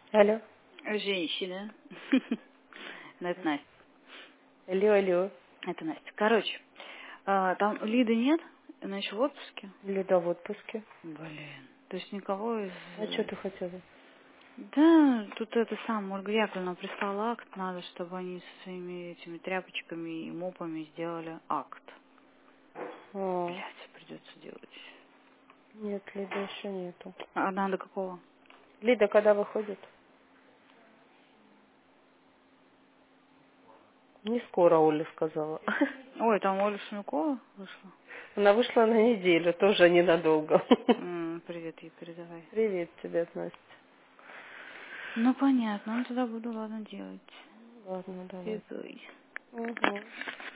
Алло. Женщина. Ну, это Настя. Алло, алло. Это Настя. Короче, там Лиды нет? Она еще в отпуске? Лида в отпуске. Блин. То есть никого из... А что ты хотела? Да, тут это сам Ольга Яковлевна прислала акт. Надо, чтобы они со своими этими тряпочками и мопами сделали акт. А, Блять, придется делать. нет, Лида еще нету. А надо какого? Лида когда выходит? Не скоро, Оля сказала. Ой, там Оля Шумякова вышла. Она вышла на неделю, тоже ненадолго. Привет ей передавай. Привет тебе, Настя. Ну, понятно. Ну, тогда буду, ладно, делать. Ладно, давай. Фигой. Угу.